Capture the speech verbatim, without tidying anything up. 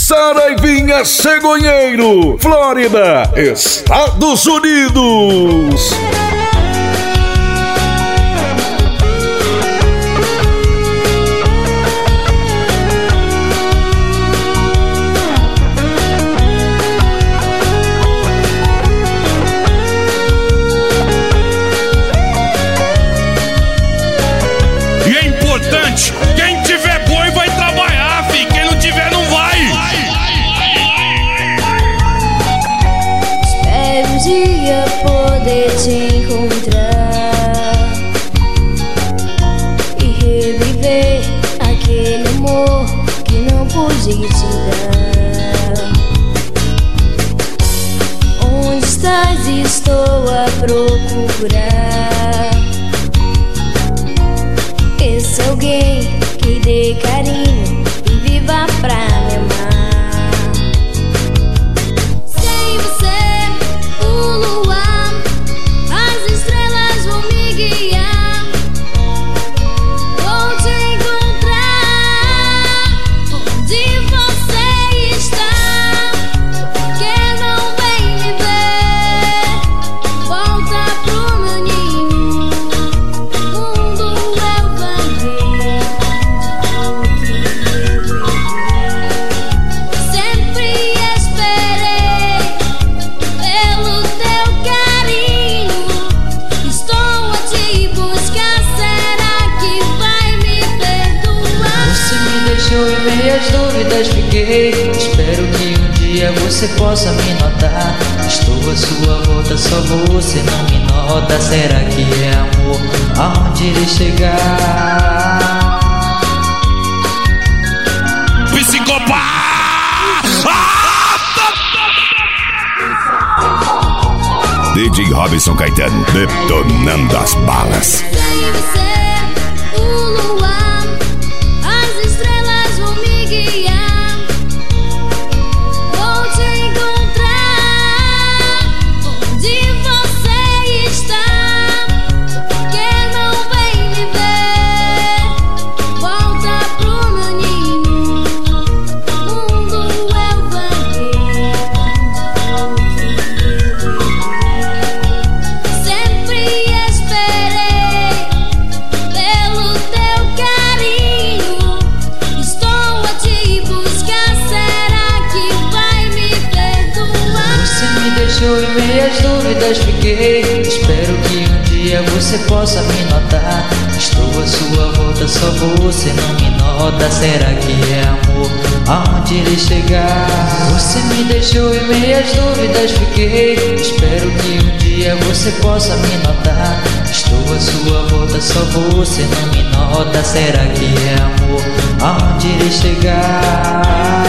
Saraivinha Cegonheiro, Flórida, Estados Unidos. E é importante, quem tiver boi vai trabalhar, fi. Quem não tiver não vai. Espero um dia poder te encontrar e reviver aquele amor que não pude te dar. Onde estás? Estou a procurar esse alguém que dê carinho e viva pra me amar. Sem você, o luar, as estrelas vão me guiar. Vou te encontrar onde você está. Quem não vem me ver, volta pro meu ninho. Meias dúvidas fiquei. Espero que um dia você possa me notar. Estou à sua volta, só você não me nota. Será que é amor? Aonde irei chegar? Psicopata! D J Robson Caetano, detonando as balas. E meias dúvidas fiquei. Espero que um dia você possa me notar. Estou à sua volta, só você não me nota. Será que é amor? Aonde irei chegar? Você me deixou e meias dúvidas fiquei. Espero que um dia você possa me notar. Estou à sua volta, só você não me nota. Será que é amor? Aonde irei chegar?